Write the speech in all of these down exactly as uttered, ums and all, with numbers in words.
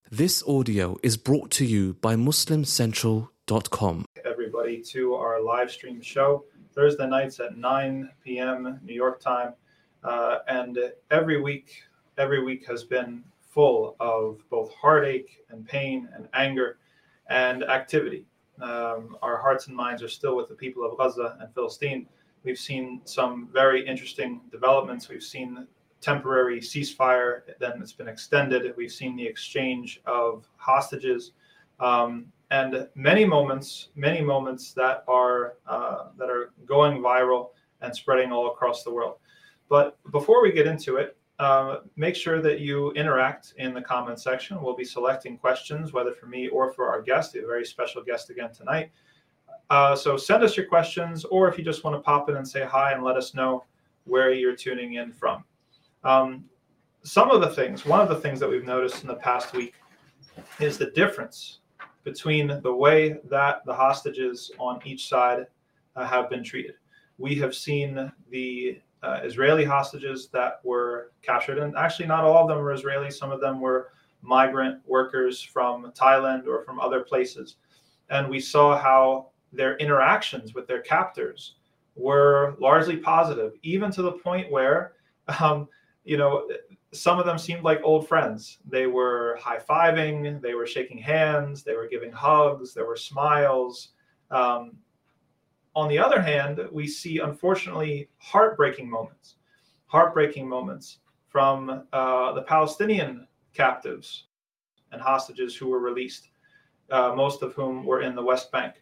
This audio is brought to you by muslim central dot com. Everybody to our live stream show Thursday nights at nine p.m. New York time, uh, and every week, every week has been full of both heartache and pain and anger and activity. Um, our hearts and minds are still with the people of Gaza and Philistine. We've seen some very interesting developments. We've seen temporary ceasefire, then it's been extended. We've seen the exchange of hostages, um, and many moments, many moments that are uh, that are going viral and spreading all across the world. But before we get into it, uh, make sure that you interact in the comment section. We'll be selecting questions, whether for me or for our guest, a very special guest again tonight. Uh, so send us your questions, or if you just want to pop in and say hi and let us know where you're tuning in from. Um, some of the things, one of the things that we've noticed in the past week is the difference between the way that the hostages on each side uh, have been treated. We have seen the uh, Israeli hostages that were captured, and actually not all of them were Israeli. Some of them were migrant workers from Thailand or from other places. And we saw how their interactions with their captors were largely positive, even to the point where um, you know, some of them seemed like old friends. They were high-fiving, they were shaking hands, they were giving hugs, there were smiles. Um, on the other hand, we see, unfortunately, heartbreaking moments, heartbreaking moments from uh, the Palestinian captives and hostages who were released, uh, most of whom were in the West Bank.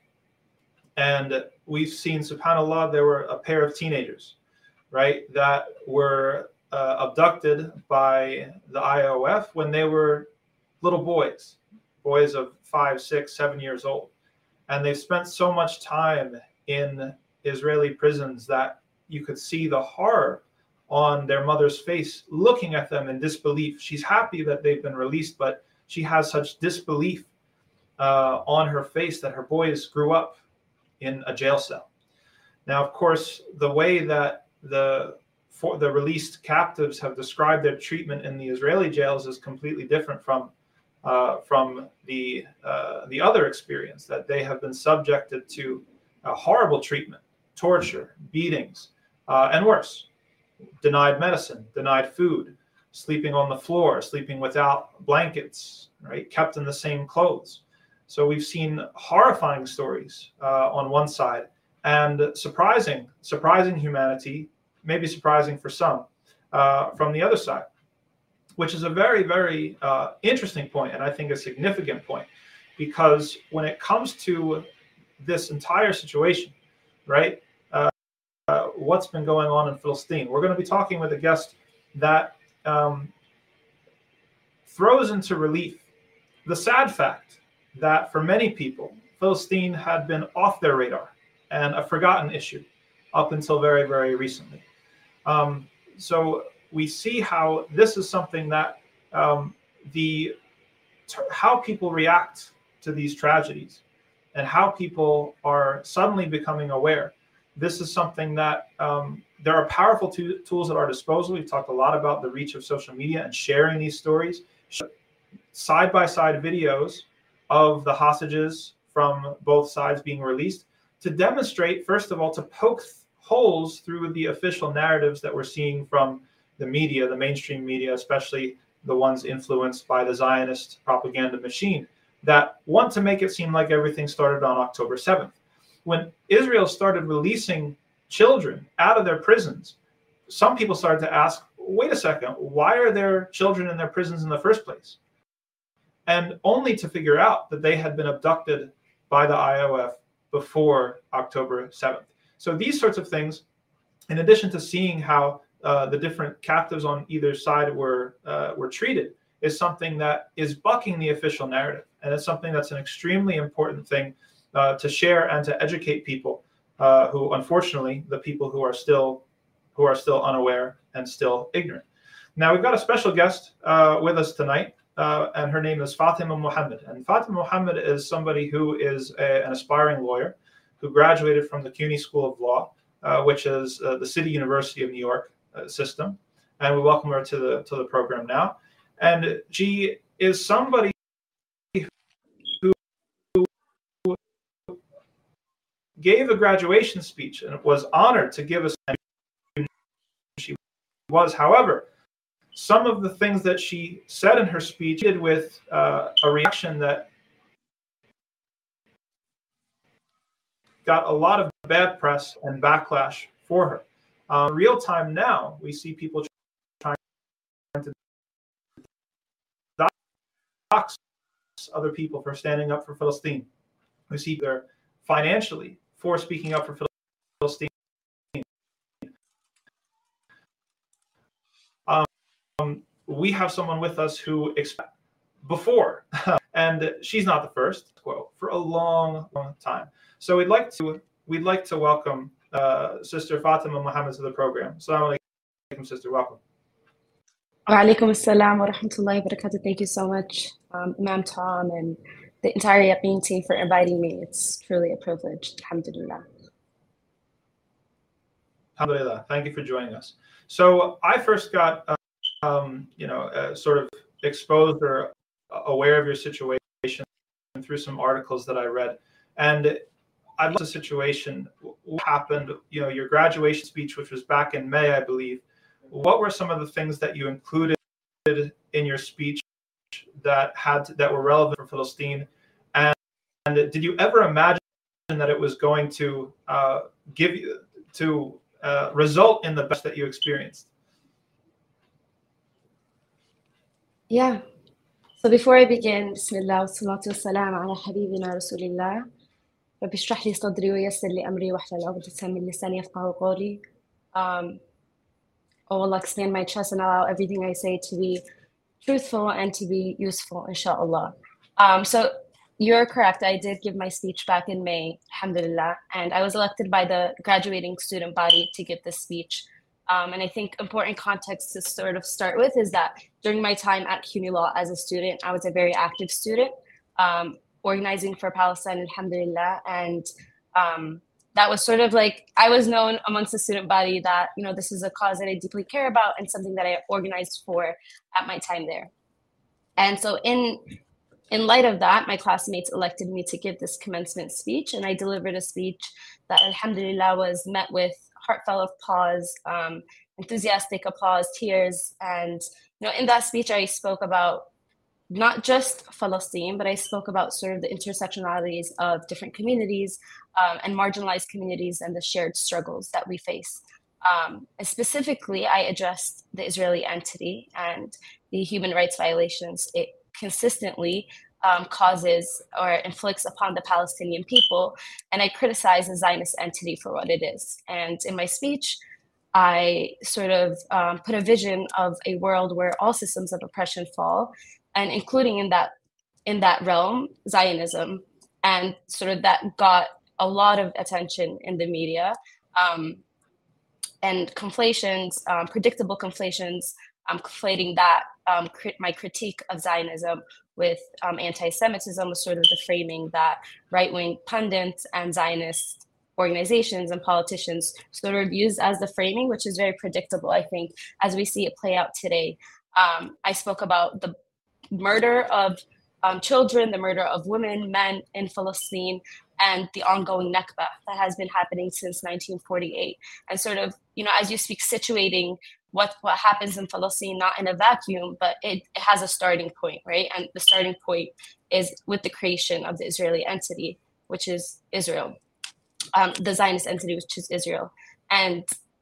And we've seen, subhanAllah, there were a pair of teenagers, right, that were Uh, abducted by the I O F when they were little boys, boys of five, six, seven years old. And they've spent so much time in Israeli prisons that you could see the horror on their mother's face, looking at them in disbelief. She's happy that they've been released, but she has such disbelief uh, on her face that her boys grew up in a jail cell. Now, of course, the way that the For the released captives have described their treatment in the Israeli jails is completely different from uh, from the uh, the other experience, that they have been subjected to a horrible treatment, torture, beatings, uh, and worse, denied medicine, denied food, sleeping on the floor, sleeping without blankets, right, kept in the same clothes. So we've seen horrifying stories uh, on one side, and surprising, surprising humanity, maybe surprising for some, uh, from the other side, which is a very, very uh, interesting point, and I think a significant point, because when it comes to this entire situation, right, uh, uh, what's been going on in Philistine, we're going to be talking with a guest that um, throws into relief the sad fact that for many people, Philistine had been off their radar and a forgotten issue up until very, very recently. Um, so we see how this is something that um, the how people react to these tragedies and how people are suddenly becoming aware. This is something that um, there are powerful t- tools at our disposal. We've talked a lot about the reach of social media and sharing these stories, side-by-side videos of the hostages from both sides being released to demonstrate, first of all, to poke th- holes through the official narratives that we're seeing from the media, the mainstream media, especially the ones influenced by the Zionist propaganda machine, that want to make it seem like everything started on October seventh. When Israel started releasing children out of their prisons, some people started to ask, wait a second, why are there children in their prisons in the first place? And only to figure out that they had been abducted by the I O F before October seventh. So these sorts of things, in addition to seeing how uh, the different captives on either side were uh, were treated, is something that is bucking the official narrative. And it's something that's an extremely important thing uh, to share and to educate people uh, who, unfortunately, the people who are still who are still unaware and still ignorant. Now, we've got a special guest uh, with us tonight, uh, and her name is Fatima Mohammed. And Fatima Mohammed is somebody who is a, an aspiring lawyer who graduated from the CUNY School of Law, uh, which is uh, the City University of New York uh, system. And we welcome her to the to the program now. And she is somebody gave a graduation speech and was honored to give us. She was, however, some of the things that she said in her speech did with uh, a reaction that got a lot of bad press and backlash for her. Uh, real time now, we see people trying to dox other people for standing up for Palestine. We see they're financially for speaking up for Palestine. Um, we have someone with us who expect before, and she's not the first quote for a long, long time. So we'd like to we'd like to welcome uh, Sister Fatima Muhammad to the program. Assalamu alaikum, Sister. Welcome. Wa alaikum assalam wa rahmatullahi wa barakatuh. Thank you so much, um, Imam Tom and the entire Yaqeen team for inviting me. It's truly a privilege. Alhamdulillah. Alhamdulillah. Thank you for joining us. So I first got, uh, um, you know, uh, sort of exposed or aware of your situation through some articles that I read, and I love the situation. What happened? You know, your graduation speech, which was back in May, I believe. What were some of the things that you included in your speech that had to, that were relevant for Palestine? And, and did you ever imagine that it was going to uh, give you to uh, result in the best that you experienced? Yeah. So before I begin, Bismillah wa salatu wa salam ala habibina Rasulillah. رب اشرح لي صدري ويسر لي أمري واحلل عقدة من لساني يفقهوا قولي. Um, Oh Allah, expand my trust and allow everything I say to be truthful and to be useful, inshallah. Um, so you're correct. I did give my speech back in May, alhamdulillah, and I was elected by the graduating student body to give this speech. Um, and I think important context to sort of start with is that during my time at CUNY Law as a student, I was a very active student, um, organizing for Palestine, alhamdulillah, and um, that was sort of like, I was known amongst the student body that, you know, this is a cause that I deeply care about and something that I organized for at my time there. And so in in light of that, my classmates elected me to give this commencement speech, and I delivered a speech that, alhamdulillah, was met with heartfelt applause, um, enthusiastic applause, tears. And, you know, in that speech, I spoke about not just Palestine, but I spoke about sort of the intersectionalities of different communities um, and marginalized communities and the shared struggles that we face. Um, and specifically, I addressed the Israeli entity and the human rights violations it consistently um, causes or inflicts upon the Palestinian people. And I criticized the Zionist entity for what it is. And in my speech, I sort of um, put a vision of a world where all systems of oppression fall, and including in that in that realm, Zionism, and sort of that got a lot of attention in the media, um, and conflations, um, predictable conflations, um, conflating that um, crit- my critique of Zionism with um, anti-Semitism was sort of the framing that right-wing pundits and Zionist organizations and politicians sort of use as the framing, which is very predictable, I think, as we see it play out today. Um, I spoke about the murder of um, children, the murder of women, men in Palestine, and the ongoing Nakba that has been happening since nineteen forty-eight. And sort of, you know, as you speak, situating what, what happens in Palestine, not in a vacuum, but it, it has a starting point, right? And the starting point is with the creation of the Israeli entity, which is Israel, um, the Zionist entity, which is Israel. And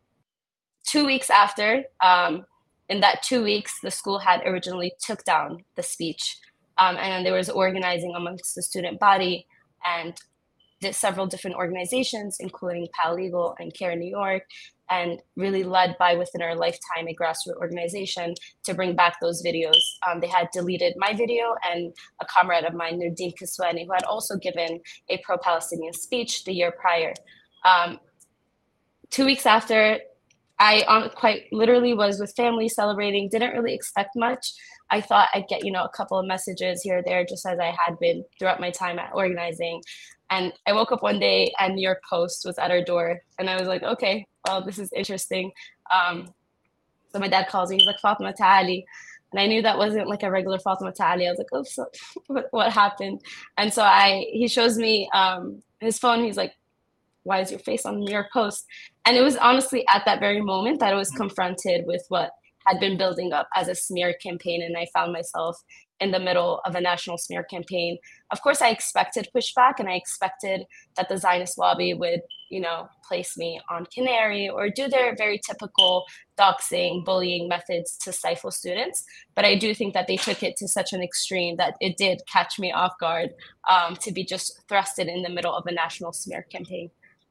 two weeks after, um, in that two weeks, the school had originally took down the speech. Um, and then there was organizing amongst the student body and did several different organizations, including Paralegal and CARE New York, and really led by Within Our Lifetime, a grassroots organization, to bring back those videos. Um, they had deleted my video and a comrade of mine, Nurdin Kiswani, who had also given a pro-Palestinian speech the year prior. Um, two weeks after, I um, quite literally was with family celebrating, didn't really expect much. I thought I'd get, you know, a couple of messages here or there, just as I had been throughout my time at organizing. And I woke up one day and New York Post was at our door. And I was like, okay, well, this is interesting. Um, so my dad calls me, he's like, Fatima Ta'ali. And I knew that wasn't like a regular Fatima Ta'ali. I was like, oh, so what, what happened? And so I, he shows me um, his phone. He's like, why is your face on the New York Post? And it was honestly at that very moment that I was confronted with what had been building up as a smear campaign. And I found myself in the middle of a national smear campaign. Of course, I expected pushback, and I expected that the Zionist lobby would, you know, place me on Canary or do their very typical doxing, bullying methods to stifle students. But I do think that they took it to such an extreme that it did catch me off guard um, to be just thrusted in the middle of a national smear campaign.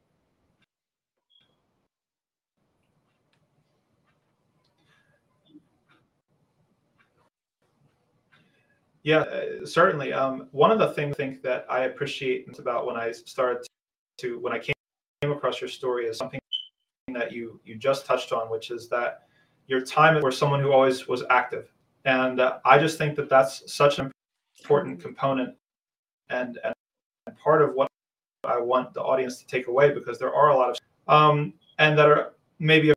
Yeah, uh, certainly. Um, one of the things I think that I appreciate about when I started to, when I came across your story is something that you you just touched on, which is that your time were someone who always was active. And uh, I just think that that's such an important component and, and part of what I want the audience to take away, because there are a lot of, um, and that are maybe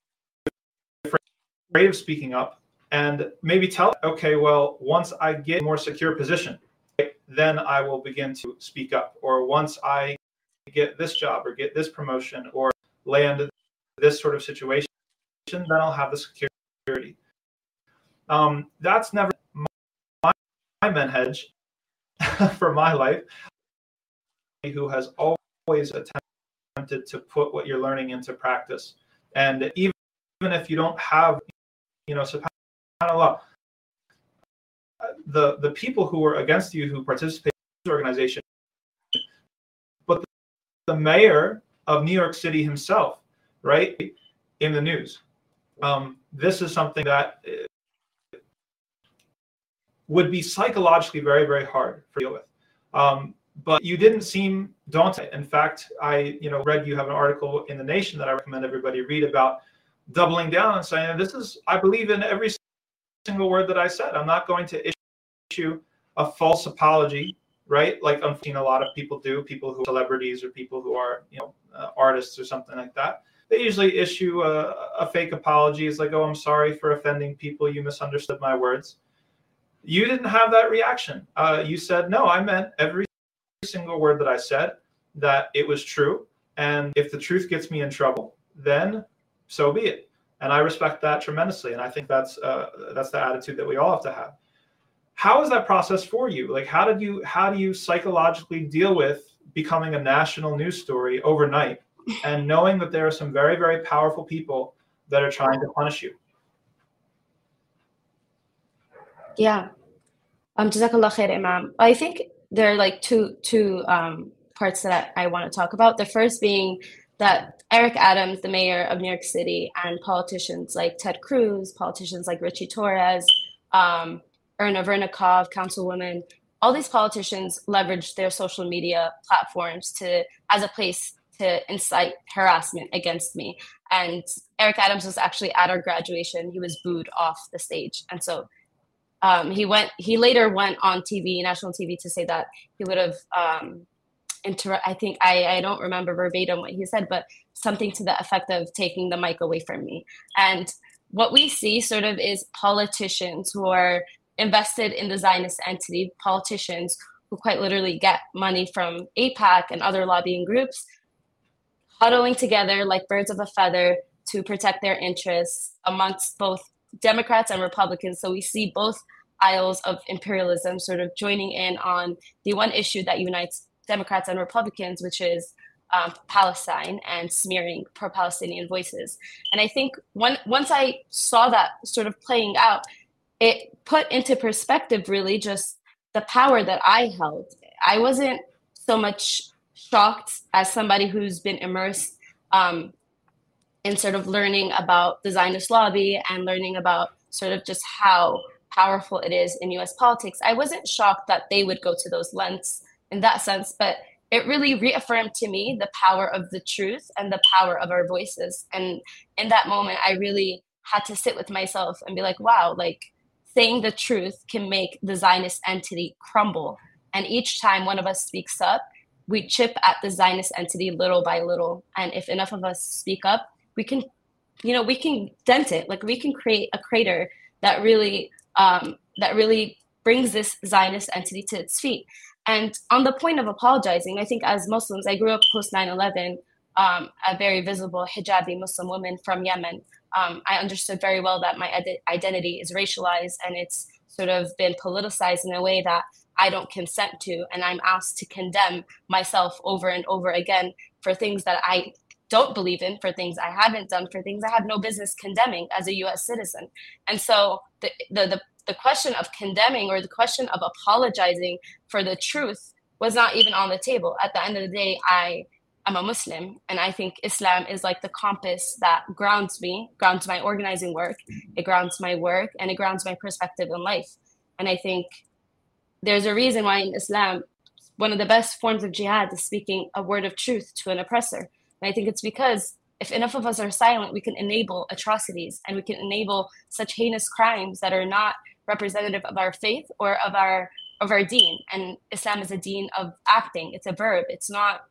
afraid of speaking up. And maybe tell, okay, well, once I get a more secure position, then I will begin to speak up. Or once I get this job or get this promotion or land this sort of situation, then I'll have the security. Um, that's never my, my manhaj for my life, who has always attempted to put what you're learning into practice. And even, even if you don't have, you know, SubhanAllah, the, the people who are against you who participate in this organization, but the, the mayor of New York City himself, right, in the news. Um, this is something that would be psychologically very, very hard to deal with. Um, but you didn't seem daunted. In fact, I, you know, read you have an article in The Nation that I recommend everybody read about doubling down and saying, this is, I believe in every single word that I said. I'm not going to issue a false apology, right? Like I've seen a lot of people do, people who are celebrities or people who are, you know, uh, artists or something like that. They usually issue a, a fake apology. It's like, oh, I'm sorry for offending people. You misunderstood my words. You didn't have that reaction. Uh, you said, no, I meant every single word that I said, that it was true. And if the truth gets me in trouble, then so be it. And I respect that tremendously. And I think that's uh, that's the attitude that we all have to have. How is that process for you? Like, how did you how do you psychologically deal with becoming a national news story overnight and knowing that there are some very, very powerful people that are trying to punish you? Yeah. Um, Jazakallah khair, Imam. I think there are like two two um, parts that I, I want to talk about. The first being that Eric Adams, the mayor of New York City, and politicians like Ted Cruz, politicians like Richie Torres, um, Erna Vernikov, councilwoman, all these politicians leveraged their social media platforms to as a place to incite harassment against me. And Eric Adams was actually at our graduation. He was booed off the stage. And so um, he went. He later went on T V, national T V, to say that he would have um, inter- I think I, I don't remember verbatim what he said, but something to the effect of taking the mic away from me. And what we see sort of is politicians who are invested in the Zionist entity, politicians who quite literally get money from AIPAC and other lobbying groups, huddling together like birds of a feather to protect their interests amongst both Democrats and Republicans. So we see both aisles of imperialism sort of joining in on the one issue that unites Democrats and Republicans, which is um, Palestine and smearing pro-Palestinian voices. And I think when, once I saw that sort of playing out, it put into perspective really just the power that I held. I wasn't so much shocked as somebody who's been immersed um, in sort of learning about the Zionist lobby and learning about sort of just how powerful it is in U S politics. I wasn't shocked that they would go to those lengths in that sense, but it really reaffirmed to me the power of the truth and the power of our voices. And in that moment, I really had to sit with myself and be like, wow, like saying the truth can make the Zionist entity crumble. And each time one of us speaks up, we chip at the Zionist entity little by little. And if enough of us speak up, we can, you know, we can dent it. Like we can create a crater that really, um, that really brings this Zionist entity to its feet. And on the point of apologizing, I think as Muslims, I grew up post nine eleven. um, a very visible hijabi Muslim woman from Yemen, um, I understood very well that my ed- identity is racialized and it's sort of been politicized in a way that I don't consent to, and I'm asked to condemn myself over and over again for things that I don't believe in, for things I haven't done, for things I have no business condemning as a U S citizen. And so the the the, the question of condemning or the question of apologizing for the truth was not even on the table. At the end of the day, I am a Muslim, and I think Islam is like the compass that grounds me, grounds my organizing work, it grounds my work, and it grounds my perspective in life. And I think there's a reason why in Islam, one of the best forms of jihad is speaking a word of truth to an oppressor. And I think it's because if enough of us are silent, we can enable atrocities and we can enable such heinous crimes that are not representative of our faith or of our of our deen. And Islam is a deen of acting. It's a verb. It's not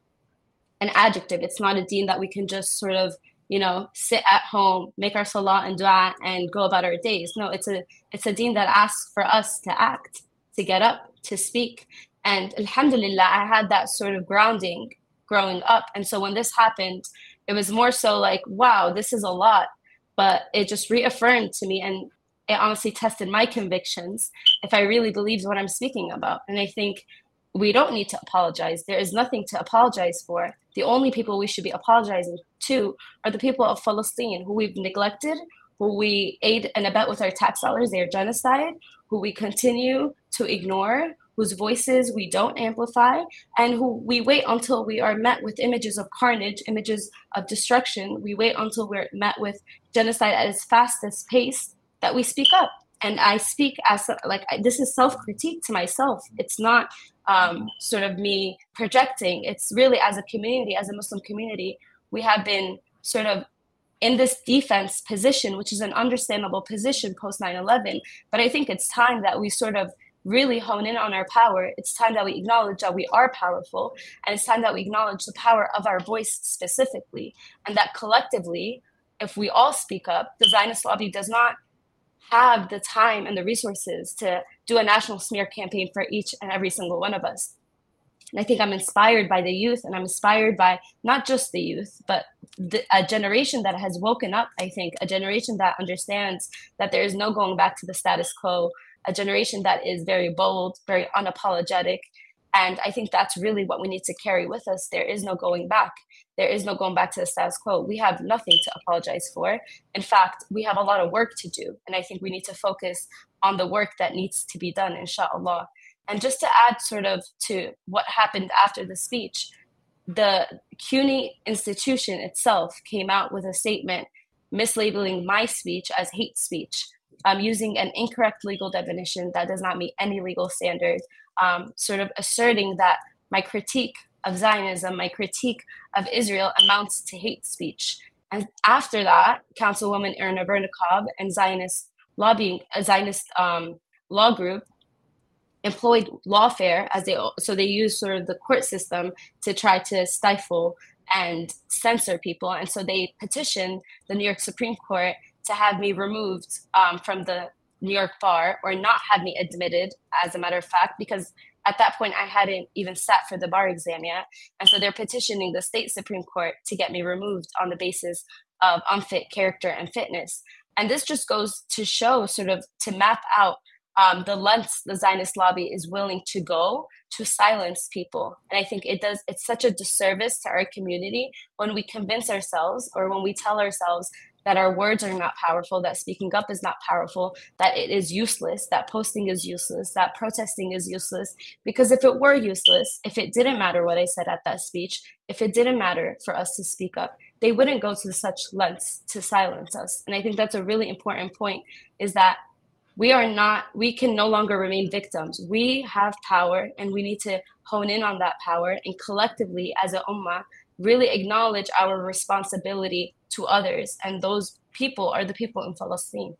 an adjective. It's not a deen that we can just sort of, you know, sit at home, make our salah and dua and go about our days. No, it's a it's a deen that asks for us to act, to get up, to speak. And alhamdulillah, I had that sort of grounding growing up. And so when this happened, it was more so like, wow, this is a lot. But it just reaffirmed to me, and it honestly tested my convictions if I really believed what I'm speaking about. And I think we don't need to apologize. There is nothing to apologize for. The only people we should be apologizing to are the people of Palestine, who we've neglected, who we aid and abet with our tax dollars, their genocide, who we continue to ignore, whose voices we don't amplify, and who we wait until we are met with images of carnage, images of destruction. We wait until we're met with genocide at its fastest pace that we speak up. And I speak as like, this is self-critique to myself. It's not um, sort of me projecting. It's really as a community, as a Muslim community, we have been sort of in this defense position, which is an understandable position post nine eleven. But I think it's time that we sort of really hone in on our power. It's time that we acknowledge that we are powerful, and it's time that we acknowledge the power of our voice specifically, and that collectively, if we all speak up, the Zionist lobby does not have the time and the resources to do a national smear campaign for each and every single one of us. And I think I'm inspired by the youth, and I'm inspired by not just the youth, but the, a generation that has woken up, I think, a generation that understands that there is no going back to the status quo, a generation that is very bold, very unapologetic. And I think that's really what we need to carry with us. There is no going back. There is no going back to the status quo. We have nothing to apologize for. In fact, we have a lot of work to do. And I think we need to focus on the work that needs to be done, inshallah. And just to add sort of to what happened after the speech, the CUNY institution itself came out with a statement mislabeling my speech as hate speech, um, using an incorrect legal definition that does not meet any legal standard, um, sort of asserting that my critique of Zionism, my critique of Israel amounts to hate speech. And after that, Councilwoman Irna Vernikov and Zionist lobbying, a Zionist um, law group employed lawfare as they so they used sort of the court system to try to stifle and censor people, and so they petitioned the New York Supreme Court to have me removed um, from the New York bar, or not have me admitted, as a matter of fact, because at that point I hadn't even sat for the bar exam yet, and so they're petitioning the state Supreme Court to get me removed on the basis of unfit character and fitness. And this just goes to show, sort of to map out Um, the lengths the Zionist lobby is willing to go to silence people. And I think it does, it's such a disservice to our community when we convince ourselves, or when we tell ourselves that our words are not powerful, that speaking up is not powerful, that it is useless, that posting is useless, that protesting is useless. Because if it were useless, if it didn't matter what I said at that speech, if it didn't matter for us to speak up, they wouldn't go to such lengths to silence us. And I think that's a really important point, is that we are not, we can no longer remain victims. We have power, and we need to hone in on that power, and collectively as an ummah, really acknowledge our responsibility to others. And those people are the people in Palestine.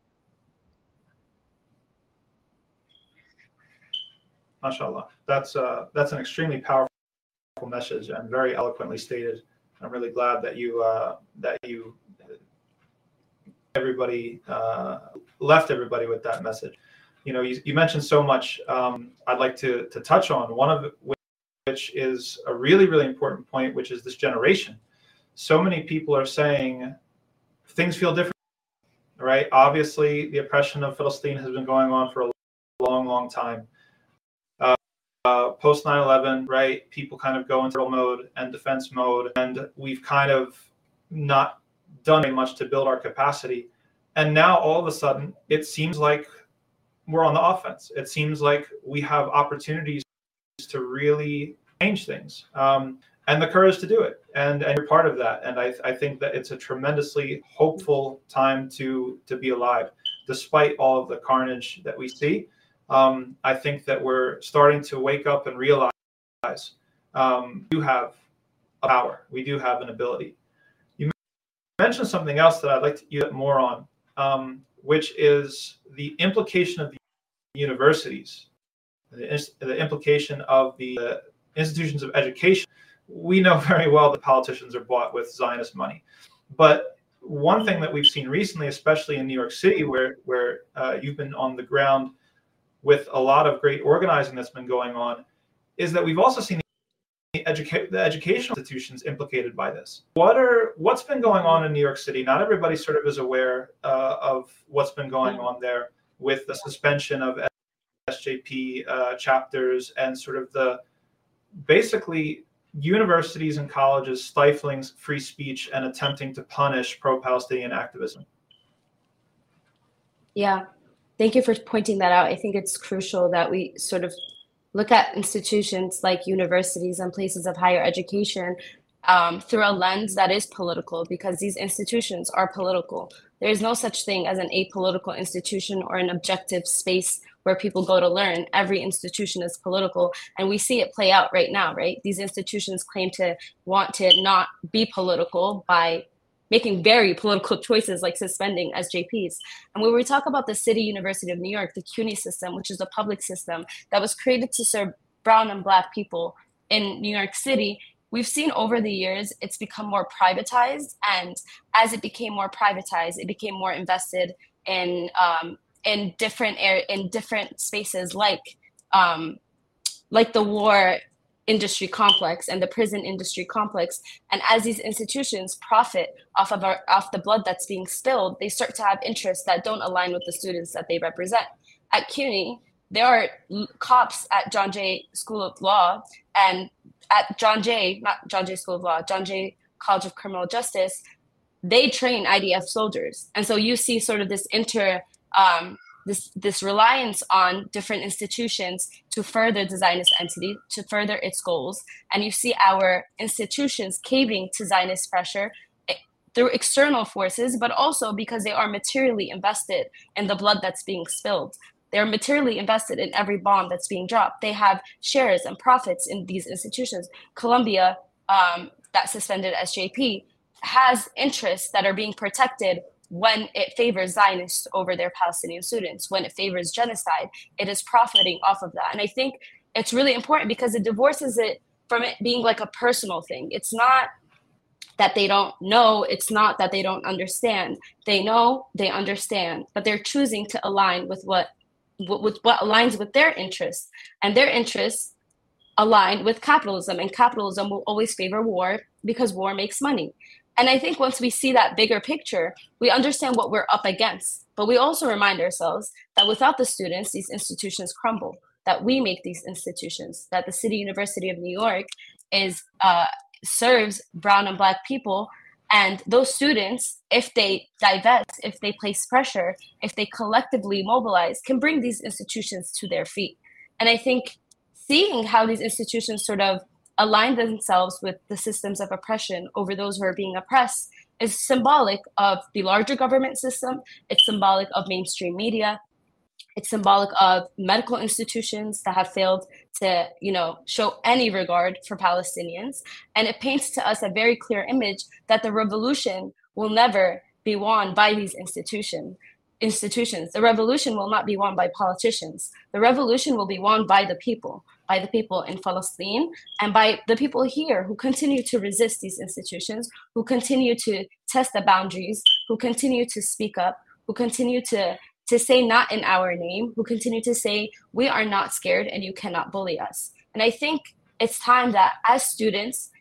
MashaAllah. That's, uh, that's an extremely powerful message and very eloquently stated. I'm really glad that you, uh, that you, everybody uh, left everybody with that message. You know, you, you mentioned so much. Um, I'd like to to touch on one of which is a really, really important point, which is this generation. so many people are saying things feel different, right? Obviously, the oppression of Palestine has been going on for a long, long time. Uh, uh, Post nine eleven, right? People kind of go into mode and defense mode, and we've kind of not done very much to build our capacity. And now all of a sudden, it seems like we're on the offense. It seems like we have opportunities to really change things, um, and the courage to do it. And, and you're part of that. And I, I think that it's a tremendously hopeful time to, to be alive, despite all of the carnage that we see. Um, I think that we're starting to wake up and realize um, we do have a power. We do have an ability. You mentioned something else that I'd like to get more on, um, which is the implication of the universities, the, the implication of the uh, institutions of education. We know very well that politicians are bought with Zionist money. But one thing that we've seen recently, especially in New York City, where, where uh, you've been on the ground with a lot of great organizing that's been going on, is that we've also seen the, educa- the educational institutions implicated by this. What are what's been going on in New York City? Not everybody sort of is aware uh, of what's been going on there with the suspension of S J P uh, chapters and sort of the basically universities and colleges stifling free speech and attempting to punish pro-Palestinian activism. Yeah, thank you for pointing that out. I think it's crucial that we sort of look at institutions like universities and places of higher education um, through a lens that is political, because these institutions are political. There is no such thing as an apolitical institution or an objective space where people go to learn. Every institution is political, and we see it play out right now, right? These institutions claim to want to not be political by making very political choices like suspending S J Ps. And when we talk about the City University of New York, the CUNY system, which is a public system that was created to serve brown and black people in New York City, we've seen over the years, it's become more privatized. And as it became more privatized, it became more invested in um, in different air in different spaces, like um, like the war industry complex and the prison industry complex. And as these institutions profit off of our off the blood that's being spilled, they start to have interests that don't align with the students that they represent. At CUNY, there are cops at John Jay School of Law, and at John Jay, not John Jay School of Law, John Jay College of Criminal Justice, they train I D F soldiers. And so you see sort of this inter um, this this reliance on different institutions to further the Zionist entity, to further its goals. And you see our institutions caving to Zionist pressure through external forces, but also because they are materially invested in the blood that's being spilled. They're materially invested in every bomb that's being dropped. They have shares and profits in these institutions. Columbia, um, that suspended S J P, has interests that are being protected when it favors Zionists over their Palestinian students. When it favors genocide, it is profiting off of that. And I think it's really important because it divorces it from it being like a personal thing. It's not that they don't know, it's not that they don't understand. They know, they understand, but they're choosing to align with what with what aligns with their interests, and their interests align with capitalism, and capitalism will always favor war because war makes money. And I think once we see that bigger picture, we understand what we're up against, but we also remind ourselves that without the students, these institutions crumble, that we make these institutions, that the City University of New York is uh, serves brown and black people. And those students, if they divest, if they place pressure, if they collectively mobilize, can bring these institutions to their feet. And I think seeing how these institutions sort of align themselves with the systems of oppression over those who are being oppressed is symbolic of the larger government system. It's symbolic of mainstream media. It's symbolic of medical institutions that have failed to, you know, show any regard for Palestinians. And it paints to us a very clear image that the revolution will never be won by these institutions. Institutions. The revolution will not be won by politicians. The revolution will be won by the people, by the people in Palestine, and by the people here who continue to resist these institutions, who continue to test the boundaries, who continue to speak up, who continue to to say not in our name, who continue to say, we are not scared and you cannot bully us. And I think it's time that as students,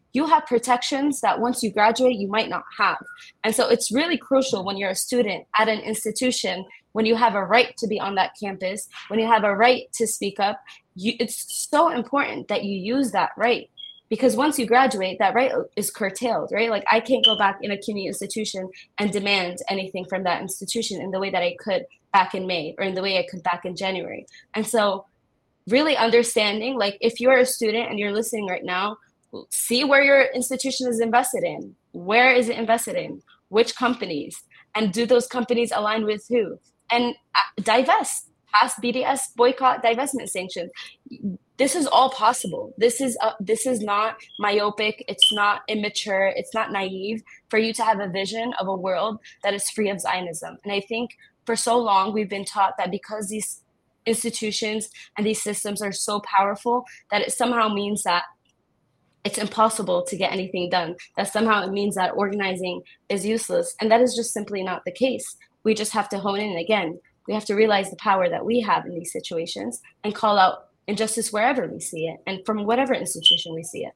you have protections that once you graduate, you might not have. And so it's really crucial when you're a student at an institution, when you have a right to be on that campus, when you have a right to speak up, you, it's so important that you use that right. Because once you graduate, that right is curtailed, right? Like I can't go back in a community institution and demand anything from that institution in the way that I could back in May or in the way I could back in January. And so really understanding, like if you're a student and you're listening right now, see where your institution is invested in. Where is it invested in? Which companies? And do those companies align with who? And divest, pass B D S boycott divestment sanctions. This is all possible. This is uh, this is not myopic. It's not immature. It's not naive for you to have a vision of a world that is free of Zionism. And I think for so long we've been taught that because these institutions and these systems are so powerful that it somehow means that it's impossible to get anything done, that somehow it means that organizing is useless. And that is just simply not the case. We just have to hone in again. We have to realize the power that we have in these situations and call out injustice wherever we see it and from whatever institution we see it.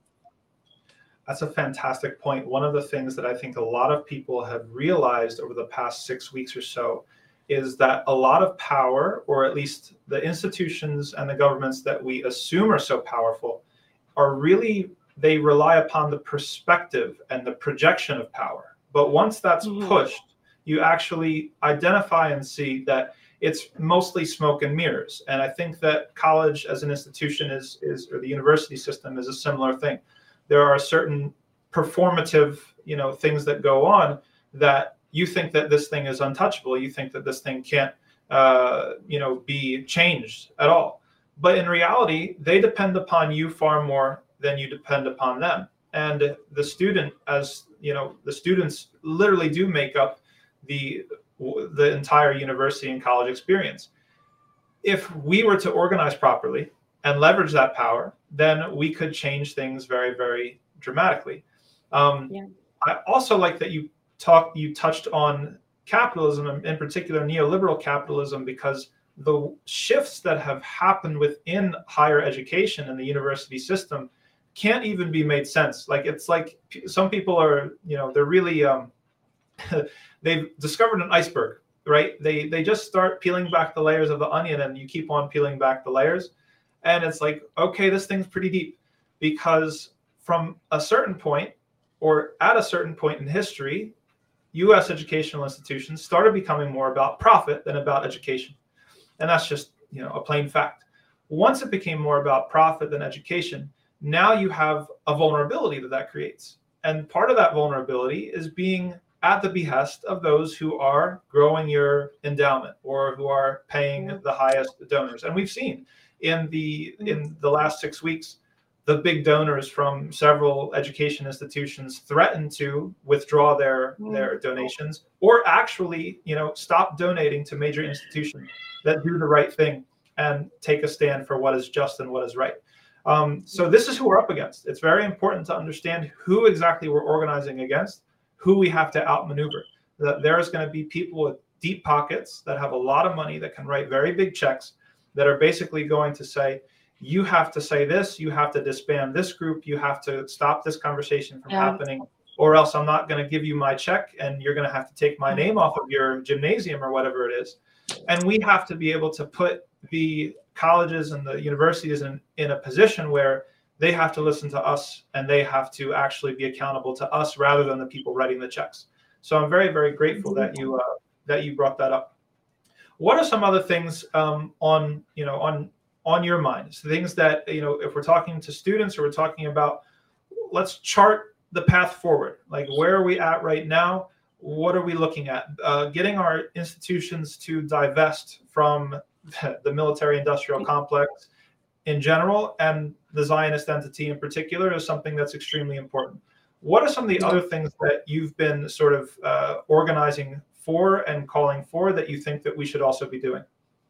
That's a fantastic point. One of the things that I think a lot of people have realized over the past six weeks or so is that a lot of power, or at least the institutions and the governments that we assume are so powerful, are really, they rely upon the perspective and the projection of power. But once that's mm-hmm. pushed, you actually identify and see that it's mostly smoke and mirrors. And I think that college as an institution is, is or the university system is a similar thing. There are certain performative, you know, things that go on that you think that this thing is untouchable. You think that this thing can't, uh, you know, be changed at all. But in reality, they depend upon you far more than you depend upon them. And the student, as you know, the students literally do make up the the entire university and college experience. If we were to organize properly and leverage that power, then we could change things very, very dramatically. Um, yeah. I also like that you talked, you touched on capitalism, in particular neoliberal capitalism, because the shifts that have happened within higher education and the university system can't even be made sense. Like it's like some people are, you know, they're really, um, they've discovered an iceberg, right? They they just start peeling back the layers of the onion, and you keep on peeling back the layers. And it's like, okay, this thing's pretty deep, because from a certain point or at a certain point in history, U S educational institutions started becoming more about profit than about education. And that's just, you know, a plain fact. Once it became more about profit than education, now you have a vulnerability that that creates. And part of that vulnerability is being at the behest of those who are growing your endowment or who are paying the highest donors. And we've seen in the in the last six weeks, the big donors from several education institutions threaten to withdraw their, their donations, or actually, you know, stop donating to major institutions that do the right thing and take a stand for what is just and what is right. Um, so this is who we're up against. It's very important to understand who exactly we're organizing against, who we have to outmaneuver. That there's going to be people with deep pockets that have a lot of money that can write very big checks that are basically going to say, you have to say this, you have to disband this group, you have to stop this conversation from yeah. happening, or else I'm not going to give you my check and you're going to have to take my name off of your gymnasium or whatever it is. And we have to be able to put the colleges and the universities in, in a position where they have to listen to us and they have to actually be accountable to us rather than the people writing the checks. So I'm very, very grateful that you uh, that you brought that up. What are some other things um, on, you know, on on your minds, things that, you know, if we're talking to students or we're talking about, let's chart the path forward. Like, where are we at right now? What are we looking at? Uh, getting our institutions to divest from the military industrial complex in general and the Zionist entity in particular is something that's extremely important. What are some of the other things that you've been sort of uh, organizing for and calling for that you think that we should also be doing?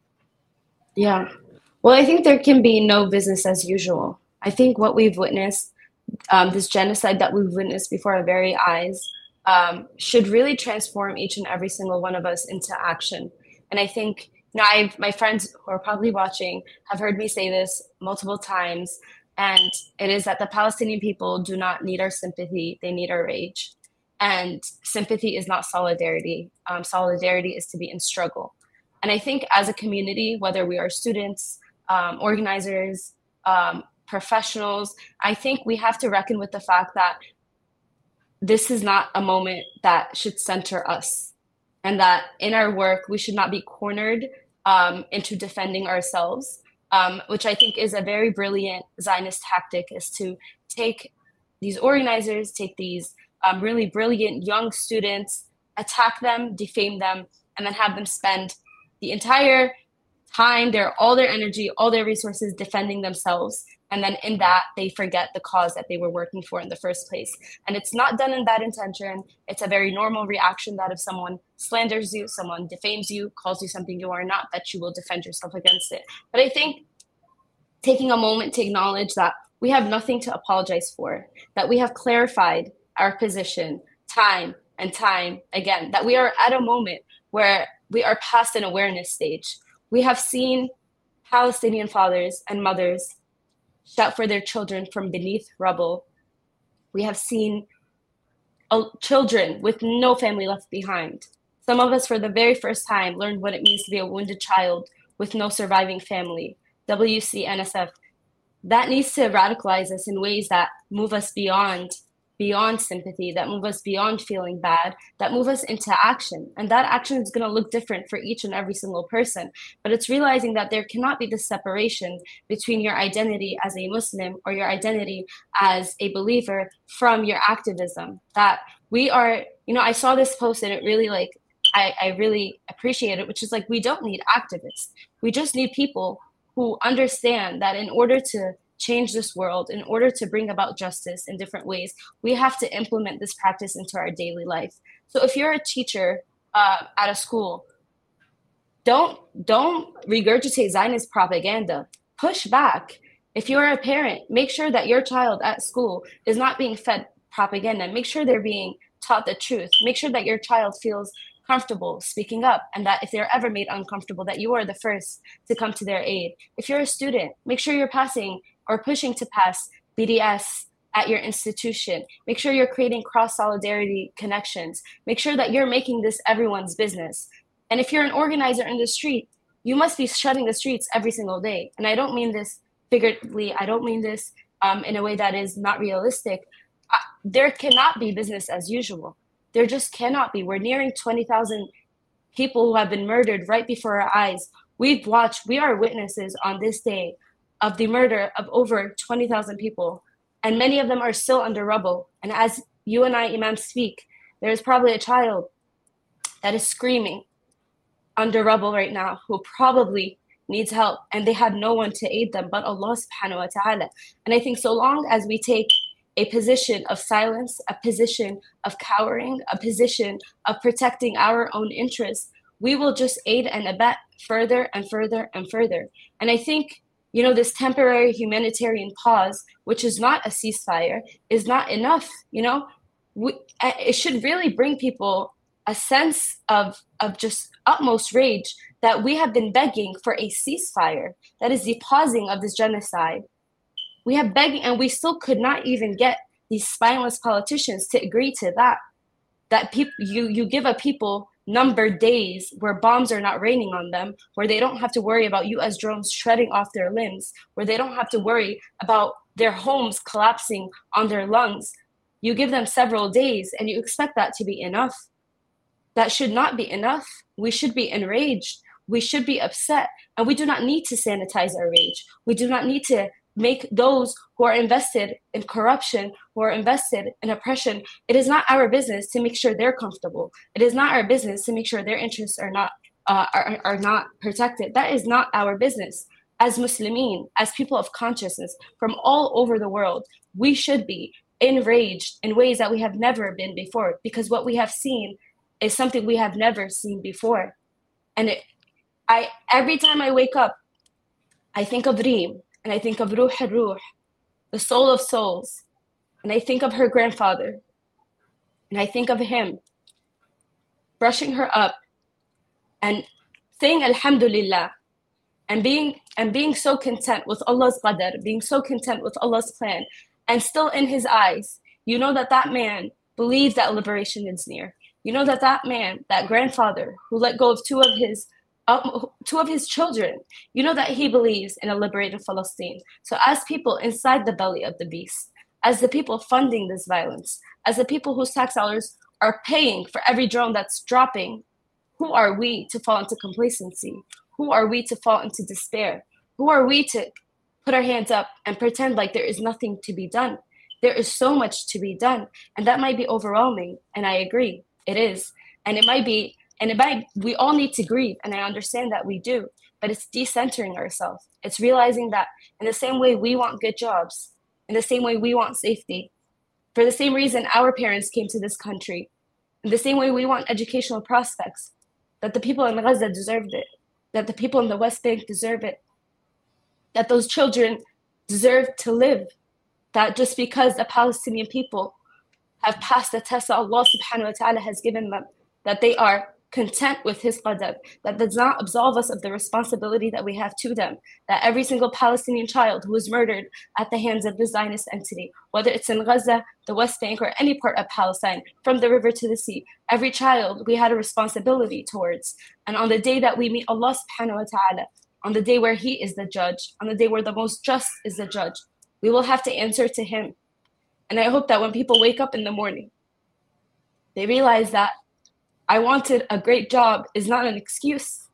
Yeah. Well, I think there can be no business as usual. I think what we've witnessed, um, this genocide that we've witnessed before our very eyes, um, should really transform each and every single one of us into action. And I think, you know, I've, my friends who are probably watching have heard me say this multiple times, And it is that the Palestinian people do not need our sympathy, they need our rage. And sympathy is not solidarity. Um, solidarity is to be in struggle. And I think as a community, whether we are students, um, organizers, um, professionals, I think we have to reckon with the fact that this is not a moment that should center us, and that in our work, we should not be cornered um, into defending ourselves, um, which I think is a very brilliant Zionist tactic, is to take these organizers, take these um, really brilliant young students, attack them, defame them, and then have them spend the entire time, their all their energy, all their resources defending themselves. And then in that, they forget the cause that they were working for in the first place. And it's not done in bad intention. It's a very normal reaction that if someone slanders you, someone defames you, calls you something you are not, that you will defend yourself against it. But I think taking a moment to acknowledge that we have nothing to apologize for, that we have clarified our position time and time again, that we are at a moment where we are past an awareness stage. We have seen Palestinian fathers and mothers shout for their children from beneath rubble. We have seen uh, children with no family left behind. Some of us, for the very first time, learned what it means to be a wounded child with no surviving family. W C N S F. That needs to radicalize us in ways that move us beyond beyond sympathy, that move us beyond feeling bad, that move us into action. And that action is going to look different for each and every single person. But it's realizing that there cannot be this separation between your identity as a Muslim or your identity as a believer from your activism. That we are, you know, I saw this post and it really like, I, I really appreciate it, which is like, we don't need activists. We just need people who understand that in order to change this world, in order to bring about justice in different ways, we have to implement this practice into our daily life. So if you're a teacher uh, at a school, don't don't regurgitate Zionist propaganda. Push back. If you're a parent, make sure that your child at school is not being fed propaganda. Make sure they're being taught the truth. Make sure that your child feels comfortable speaking up, and that if they're ever made uncomfortable, that you are the first to come to their aid. If you're a student, make sure you're passing or pushing to pass B D S at your institution. Make sure you're creating cross-solidarity connections. Make sure that you're making this everyone's business. And if you're an organizer in the street, you must be shutting the streets every single day. And I don't mean this figuratively. I don't mean this um, in a way that is not realistic. Uh, there cannot be business as usual. There just cannot be. We're nearing twenty thousand people who have been murdered right before our eyes. We've watched, we are witnesses on this day of the murder of over twenty thousand people, and many of them are still under rubble. And as you and I, Imam, speak, there is probably a child that is screaming under rubble right now who probably needs help, and they have no one to aid them but Allah subhanahu wa ta'ala. And I think so long as we take a position of silence, a position of cowering, a position of protecting our own interests, we will just aid and abet further and further and further. And I think, you know, this temporary humanitarian pause, which is not a ceasefire, is not enough. You know, we, it should really bring people a sense of, of just utmost rage that we have been begging for a ceasefire, that is the pausing of this genocide. We have begging, and we still could not even get these spineless politicians to agree to that. That people, you you give a people numbered days where bombs are not raining on them, where they don't have to worry about U S drones shredding off their limbs, where they don't have to worry about their homes collapsing on their lungs. You give them several days, and you expect that to be enough. That should not be enough. We should be enraged. We should be upset, and we do not need to sanitize our rage. We do not need to make those who are invested in corruption, who are invested in oppression, it is not our business to make sure they're comfortable. It is not our business to make sure their interests are not uh, are, are not protected. That is not our business. As Muslimin, as people of consciousness from all over the world, we should be enraged in ways that we have never been before, because what we have seen is something we have never seen before. And it, I every time I wake up, I think of Reem, and I think of Ruh al-Ruh, the soul of souls. And I think of her grandfather. And I think of him brushing her up and saying Alhamdulillah, and being and being so content with Allah's qadar, being so content with Allah's plan, and still in his eyes, you know that that man believes that liberation is near. You know that that man, that grandfather who let go of two of his um, two of his children, you know that he believes in a liberated Palestine. So as people inside the belly of the beast, as the people funding this violence, as the people whose tax dollars are paying for every drone that's dropping, who are we to fall into complacency? Who are we to fall into despair? Who are we to put our hands up and pretend like there is nothing to be done? There is so much to be done, and that might be overwhelming, and I agree, it is. And it might be, and it might, we all need to grieve, and I understand that we do, but it's decentering ourselves. It's realizing that in the same way we want good jobs, in the same way we want safety, for the same reason our parents came to this country, in the same way we want educational prospects, that the people in Gaza deserved it, that the people in the West Bank deserve it, that those children deserve to live, that just because the Palestinian people have passed the test that Allah subhanahu wa ta'ala has given them, that they are content with his qadar, that does not absolve us of the responsibility that we have to them, that every single Palestinian child who was murdered at the hands of the Zionist entity, whether it's in Gaza, the West Bank, or any part of Palestine, from the river to the sea, every child we had a responsibility towards. And on the day that we meet Allah subhanahu wa ta'ala, on the day where he is the judge, on the day where the most just is the judge, we will have to answer to him. And I hope that when people wake up in the morning, they realize that I wanted a great job is not an excuse.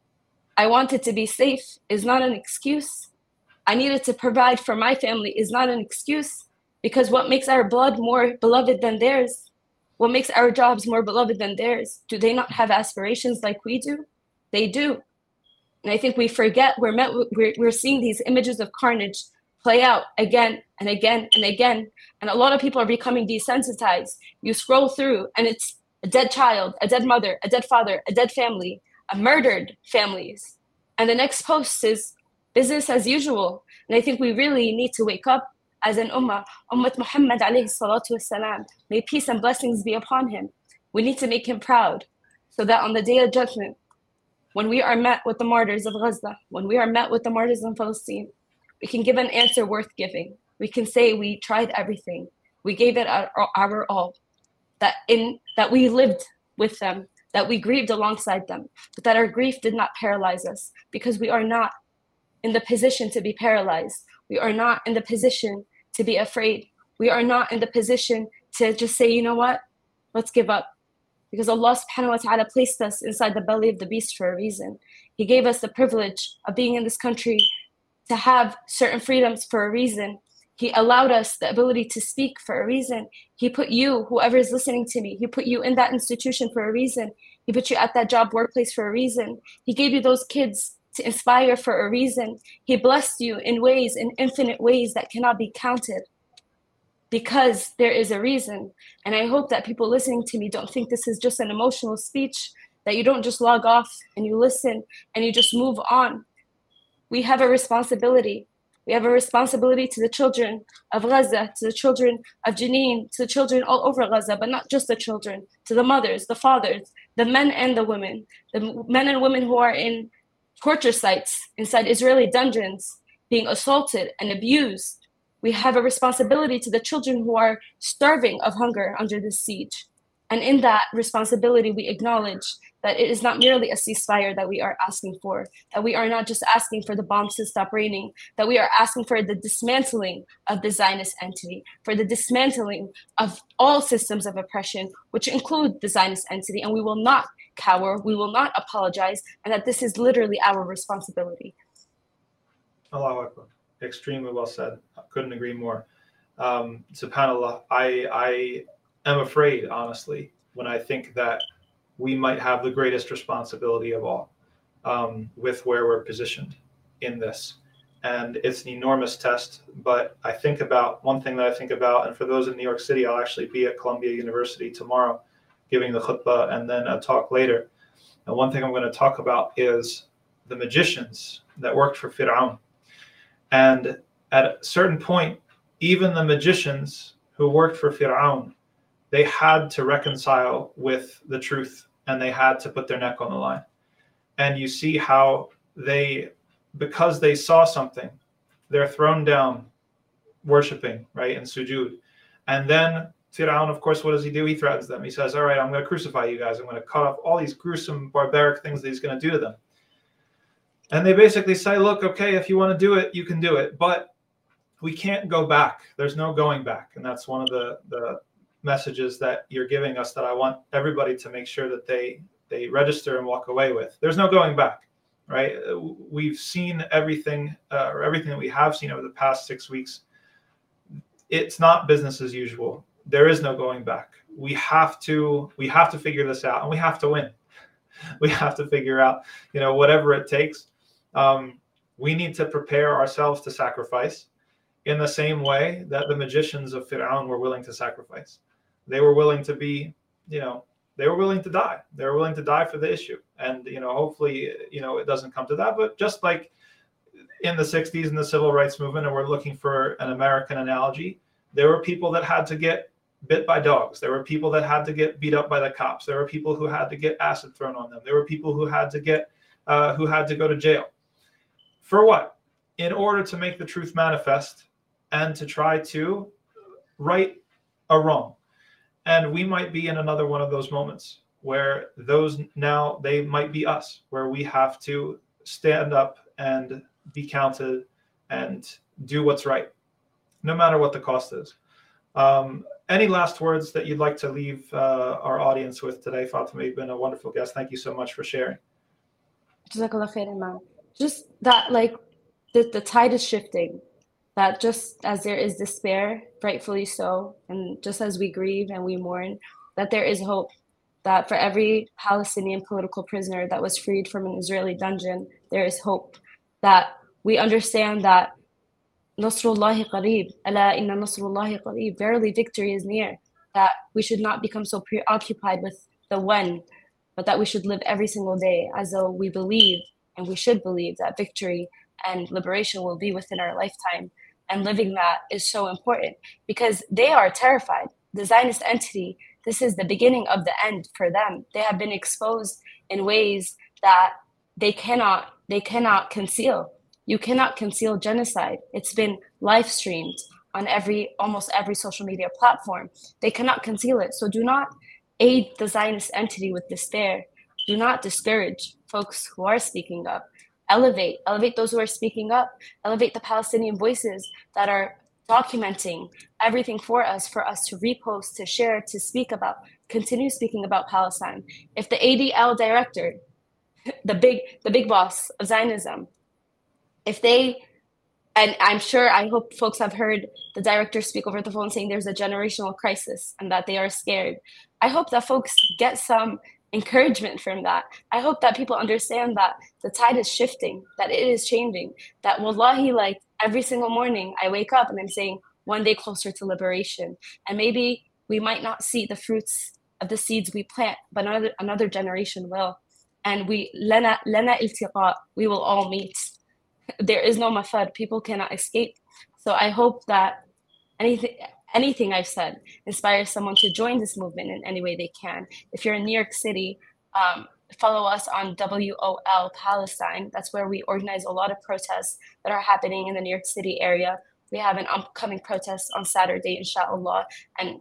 I wanted to be safe is not an excuse. I needed to provide for my family is not an excuse, because what makes our blood more beloved than theirs? What makes our jobs more beloved than theirs? Do they not have aspirations like we do? They do. And I think we forget we're met with, we're, we're seeing these images of carnage play out again and again and again. And a lot of people are becoming desensitized. You scroll through and it's a dead child, a dead mother, a dead father, a dead family, a murdered families. And the next post is business as usual. And I think we really need to wake up as an ummah, Ummat Muhammad alayhi salatu wassalam. May peace and blessings be upon him. We need to make him proud so that on the day of judgment, when we are met with the martyrs of Gaza, when we are met with the martyrs in Palestine, we can give an answer worth giving. We can say we tried everything. We gave it our, our all. That in that we lived with them, that we grieved alongside them, but that our grief did not paralyze us, because we are not in the position to be paralyzed. We are not in the position to be afraid. We are not in the position to just say, you know what, let's give up. Because Allah subhanahu wa ta'ala placed us inside the belly of the beast for a reason. He gave us the privilege of being in this country to have certain freedoms for a reason. He allowed us the ability to speak for a reason. He put you, whoever is listening to me, he put you in that institution for a reason. He put you at that job workplace for a reason. He gave you those kids to inspire for a reason. He blessed you in ways, in infinite ways that cannot be counted, because there is a reason. And I hope that people listening to me don't think this is just an emotional speech, that you don't just log off and you listen and you just move on. We have a responsibility. We have a responsibility to the children of Gaza, to the children of Jenin, to the children all over Gaza, but not just the children, to the mothers, the fathers, the men and the women, the men and women who are in torture sites inside Israeli dungeons, being assaulted and abused. We have a responsibility to the children who are starving of hunger under this siege. And in that responsibility, we acknowledge that it is not merely a ceasefire that we are asking for, that we are not just asking for the bombs to stop raining, that we are asking for the dismantling of the Zionist entity, for the dismantling of all systems of oppression, which include the Zionist entity, and we will not cower, we will not apologize, and that this is literally our responsibility. Allahu Akbar. Extremely well said. I couldn't agree more. Um, SubhanAllah, I, I am afraid, honestly, when I think that we might have the greatest responsibility of all um, with where we're positioned in this. And it's an enormous test, but I think about one thing that I think about, and for those in New York City, I'll actually be at Columbia University tomorrow giving the khutbah and then a talk later. And one thing I'm going to talk about is the magicians that worked for Fir'aun. And at a certain point, even the magicians who worked for Fir'aun, they had to reconcile with the truth and they had to put their neck on the line. And you see how they because they saw something, they're thrown down worshiping, right, in sujood. And then Fir'aun, of course, what does he do? He threatens them. He says, all right, I'm going to crucify you guys. I'm going to cut off all these gruesome, barbaric things that he's going to do to them. And they basically say, look, okay, if you want to do it, you can do it. But we can't go back. There's no going back. And that's one of the, the messages that you're giving us that I want everybody to make sure that they, they register and walk away with. There's no going back, right? We've seen everything, uh, or everything that we have seen over the past six weeks. It's not business as usual. There is no going back. We have to, we have to figure this out, and we have to win. We have to figure out, you know, whatever it takes. Um, we need to prepare ourselves to sacrifice in the same way that the magicians of Fir'aun were willing to sacrifice. They were willing to be, you know, they were willing to die. They were willing to die for the issue. And, you know, hopefully, you know, it doesn't come to that. But just like in the sixties in the civil rights movement, and we're looking for an American analogy, there were people that had to get bit by dogs. There were people that had to get beat up by the cops. There were people who had to get acid thrown on them. There were people who had to get, uh, who had to go to jail. For what? In order to make the truth manifest and to try to right a wrong. And we might be in another one of those moments where those now, they might be us, where we have to stand up and be counted and do what's right, no matter what the cost is. Um, any last words that you'd like to leave uh, our audience with today, Fatima? You've been a wonderful guest. Thank you so much for sharing. Jazakallah khair, Imam. Just that, like, the, the tide is shifting, that just as there is despair, rightfully so, and just as we grieve and we mourn, that there is hope, that for every Palestinian political prisoner that was freed from an Israeli dungeon, there is hope, that we understand that Nasrullahi qareeb, ala inna Nasrullahi qareeb, verily victory is near, that we should not become so preoccupied with the when, but that we should live every single day as though we believe, and we should believe, that victory and liberation will be within our lifetime. And living that is so important because they are terrified. The Zionist entity, this is the beginning of the end for them. They have been exposed in ways that they cannot, they cannot conceal. You cannot conceal genocide. It's been live streamed on every, almost every social media platform. They cannot conceal it. So do not aid the Zionist entity with despair. Do not discourage folks who are speaking up. Elevate, elevate those who are speaking up. Elevate the Palestinian voices that are documenting everything for us, for us to repost, to share, to speak about, continue speaking about Palestine. If the A D L director, the big, the big boss of Zionism, if they, and I'm sure, I hope folks have heard the director speak over the phone saying there's a generational crisis and that they are scared. I hope that folks get some encouragement from that. I hope that people understand that the tide is shifting, that it is changing, that wallahi, like every single morning I wake up and I'm saying one day closer to liberation. And maybe we might not see the fruits of the seeds we plant, but another, another generation will. And we, lana, lana iltiqa, we will all meet. There is no mafar, people cannot escape. So I hope that anything, anything I've said inspires someone to join this movement in any way they can. If you're in New York City, um, follow us on W O L Palestine. That's where we organize a lot of protests that are happening in the New York City area. We have an upcoming protest on Saturday, inshallah, and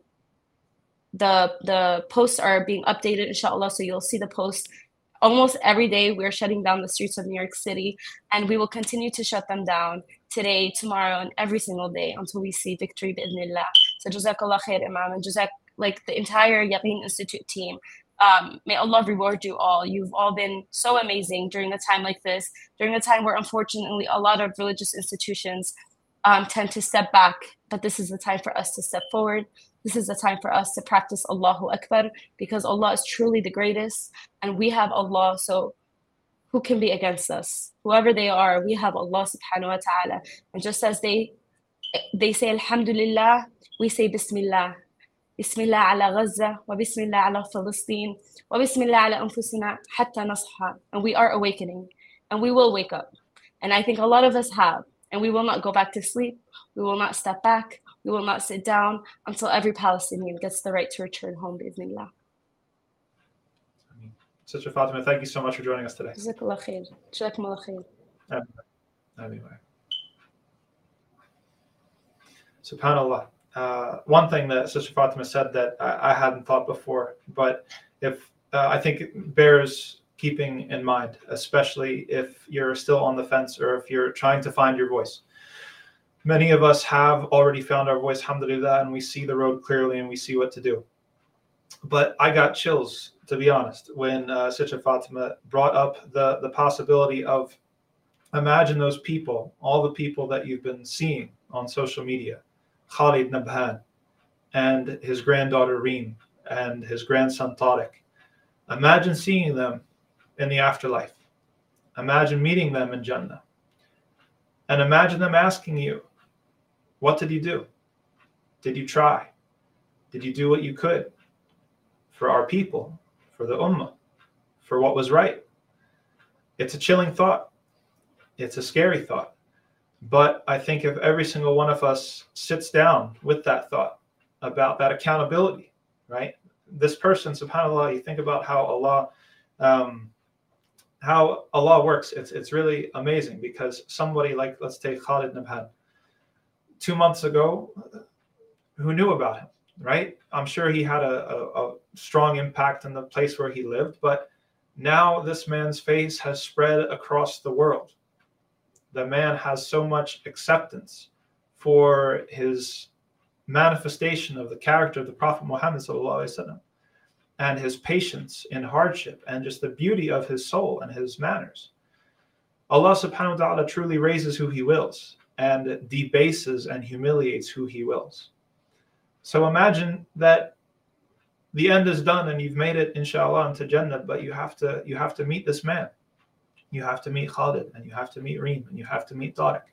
the the posts are being updated, inshallah, so you'll see the posts. Almost every day, we're shutting down the streets of New York City, and we will continue to shut them down today, tomorrow, and every single day until we see victory, bi'idhnillah. So Jazakallah khair, Imam, and Jazak, like the entire Yaqeen Institute team. Um, may Allah reward you all. You've all been so amazing during a time like this, during a time where unfortunately a lot of religious institutions um, tend to step back, but this is the time for us to step forward. This is the time for us to practice Allahu Akbar, because Allah is truly the greatest and we have Allah, so who can be against us? Whoever they are, we have Allah subhanahu wa ta'ala. And just as they they say Alhamdulillah, we say Bismillah. Bismillah ala Gaza, wa Bismillah ala Palestine, wa Bismillah ala anfusina hatta nasha. And we are awakening and we will wake up. And I think a lot of us have, and we will not go back to sleep. We will not step back. We will not sit down until every Palestinian gets the right to return home, bi'idhnillah. Sister Fatima, thank you so much for joining us today. Jazakallah khair. Jazakumullah khair. Anyway. SubhanAllah. Uh, one thing that Sister Fatima said that I, I hadn't thought before, but if uh, I think it bears keeping in mind, especially if you're still on the fence or if you're trying to find your voice. Many of us have already found our voice, alhamdulillah, and we see the road clearly and we see what to do. But I got chills, to be honest, when uh, Sister Fatima brought up the, the possibility of, imagine those people, all the people that you've been seeing on social media, Khalid Nabhan and his granddaughter Reem and his grandson Tariq. Imagine seeing them in the afterlife. Imagine meeting them in Jannah. And imagine them asking you, what did you do? Did you try? Did you do what you could for our people, for the ummah, for what was right? It's a chilling thought. It's a scary thought. But I think if every single one of us sits down with that thought about that accountability, right? This person, subhanAllah, you think about how Allah, um, how Allah works. It's it's really amazing because somebody like, let's take Khalid Nabhan, two months ago, who knew about him, right? I'm sure he had a, a, a strong impact in the place where he lived, but now this man's face has spread across the world. The man has so much acceptance for his manifestation of the character of the Prophet Muhammad sallallahu alaihi wasallam, and his patience in hardship, and just the beauty of his soul and his manners. Allah subhanahu wa ta'ala truly raises who he wills and debases and humiliates who he wills. So imagine that the end is done and you've made it, inshallah, into Jannah, but you have to you have to meet this man. You have to meet Khalid, and you have to meet Reem, and you have to meet Tariq.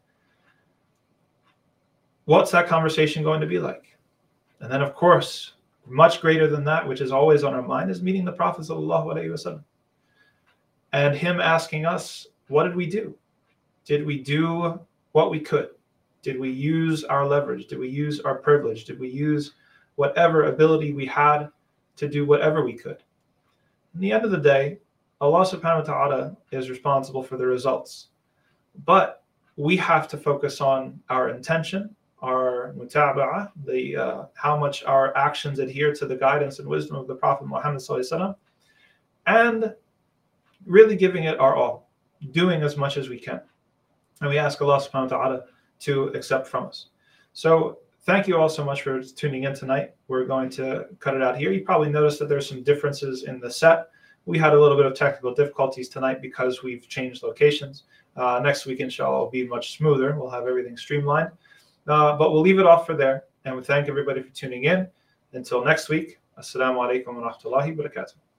What's that conversation going to be like? And then, of course, much greater than that, which is always on our mind, is meeting the Prophet sallallahu alaihi wasallam, and him asking us, what did we do? Did we do what we could? Did we use our leverage? Did we use our privilege? Did we use whatever ability we had to do whatever we could? In the end of the day, Allah subhanahu wa ta'ala is responsible for the results. But we have to focus on our intention, our mutaba'ah, the uh, how much our actions adhere to the guidance and wisdom of the Prophet Muhammad sallallahu alaihi wasallam, and really giving it our all, doing as much as we can. And we ask Allah subhanahu wa ta'ala to accept from us. So thank you all so much for tuning in tonight. We're going to cut it out here. You probably noticed that there's some differences in the set. We had a little bit of technical difficulties tonight because we've changed locations. Uh, next week, inshallah, will be much smoother. We'll have everything streamlined. Uh, but we'll leave it off for there. And we thank everybody for tuning in. Until next week, assalamu alaikum wa rahmatullahi wa barakatuh.